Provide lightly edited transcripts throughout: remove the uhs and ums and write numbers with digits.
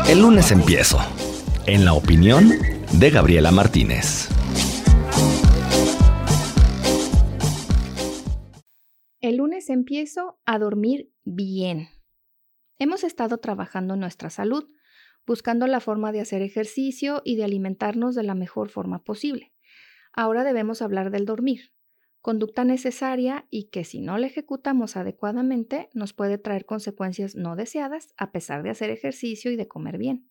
El lunes empiezo, en la opinión de Gabriela Martínez. El lunes empiezo a dormir bien. Hemos estado trabajando en nuestra salud, buscando la forma de hacer ejercicio y de alimentarnos de la mejor forma posible. Ahora debemos hablar del dormir, conducta necesaria y que si no la ejecutamos adecuadamente nos puede traer consecuencias no deseadas a pesar de hacer ejercicio y de comer bien.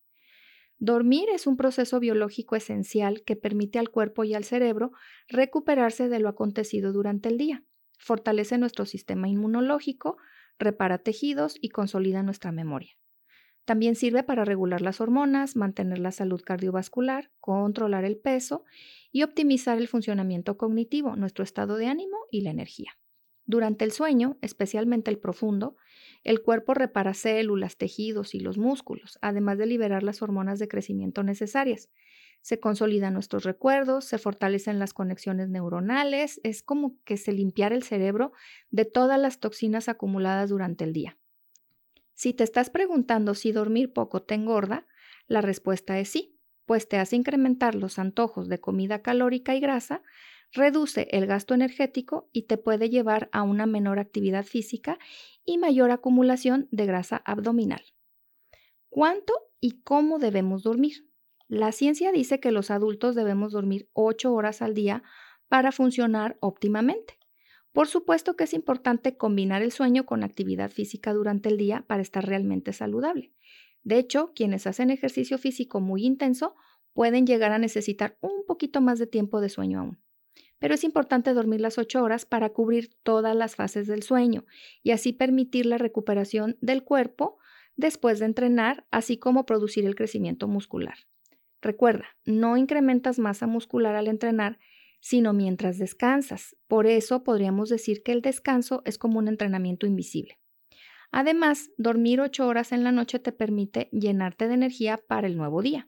Dormir es un proceso biológico esencial que permite al cuerpo y al cerebro recuperarse de lo acontecido durante el día. Fortalece nuestro sistema inmunológico, repara tejidos y consolida nuestra memoria. También sirve para regular las hormonas, mantener la salud cardiovascular, controlar el peso y optimizar el funcionamiento cognitivo, nuestro estado de ánimo y la energía. Durante el sueño, especialmente el profundo, el cuerpo repara células, tejidos y los músculos, además de liberar las hormonas de crecimiento necesarias. Se consolidan nuestros recuerdos, se fortalecen las conexiones neuronales, es como que se limpiara el cerebro de todas las toxinas acumuladas durante el día. Si te estás preguntando si dormir poco te engorda, la respuesta es sí, pues te hace incrementar los antojos de comida calórica y grasa, reduce el gasto energético y te puede llevar a una menor actividad física y mayor acumulación de grasa abdominal. ¿Cuánto y cómo debemos dormir? La ciencia dice que los adultos debemos dormir 8 horas al día para funcionar óptimamente. Por supuesto que es importante combinar el sueño con actividad física durante el día para estar realmente saludable. De hecho, quienes hacen ejercicio físico muy intenso pueden llegar a necesitar un poquito más de tiempo de sueño aún. Pero es importante dormir las 8 horas para cubrir todas las fases del sueño y así permitir la recuperación del cuerpo después de entrenar, así como producir el crecimiento muscular. Recuerda, no incrementas masa muscular al entrenar, sino mientras descansas. Por eso podríamos decir que el descanso es como un entrenamiento invisible. Además, dormir 8 horas en la noche te permite llenarte de energía para el nuevo día.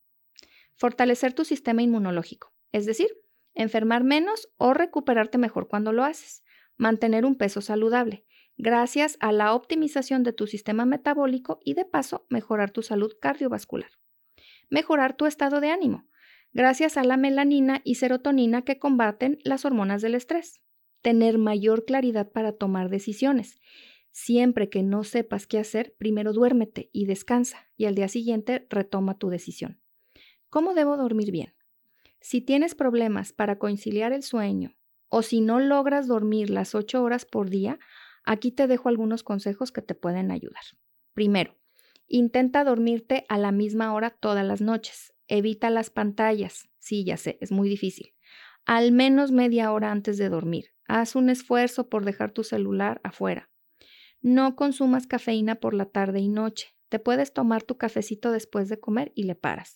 Fortalecer tu sistema inmunológico, es decir, enfermar menos o recuperarte mejor cuando lo haces. Mantener un peso saludable, gracias a la optimización de tu sistema metabólico y de paso mejorar tu salud cardiovascular. Mejorar tu estado de ánimo, gracias a la melanina y serotonina que combaten las hormonas del estrés. Tener mayor claridad para tomar decisiones. Siempre que no sepas qué hacer, primero duérmete y descansa y al día siguiente retoma tu decisión. ¿Cómo debo dormir bien? Si tienes problemas para conciliar el sueño o si no logras dormir las 8 horas por día, aquí te dejo algunos consejos que te pueden ayudar. Primero, intenta dormirte a la misma hora todas las noches. Evita las pantallas. Sí, ya sé, es muy difícil. Al menos media hora antes de dormir. Haz un esfuerzo por dejar tu celular afuera. No consumas cafeína por la tarde y noche. Te puedes tomar tu cafecito después de comer y le paras.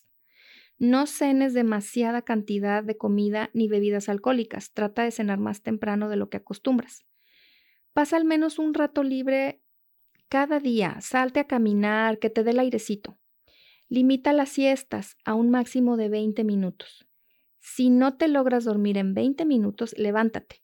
No cenes demasiada cantidad de comida ni bebidas alcohólicas. Trata de cenar más temprano de lo que acostumbras. Pasa al menos un rato libre cada día. Salte a caminar, que te dé el airecito. Limita las siestas a un máximo de 20 minutos. Si no te logras dormir en 20 minutos, levántate.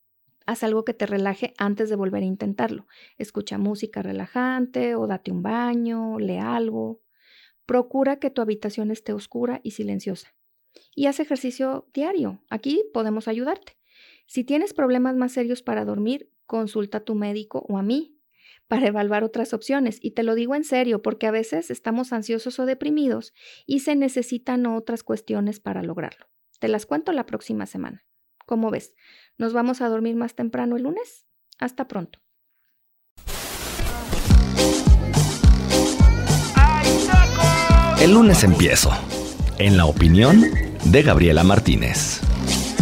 Haz algo que te relaje antes de volver a intentarlo. Escucha música relajante o date un baño, lee algo. Procura que tu habitación esté oscura y silenciosa. Y haz ejercicio diario. Aquí podemos ayudarte. Si tienes problemas más serios para dormir, consulta a tu médico o a mí para evaluar otras opciones. Y te lo digo en serio, porque a veces estamos ansiosos o deprimidos y se necesitan otras cuestiones para lograrlo. Te las cuento la próxima semana. ¿Cómo ves? ¿Nos vamos a dormir más temprano el lunes? Hasta pronto. El lunes empiezo, en la opinión de Gabriela Martínez.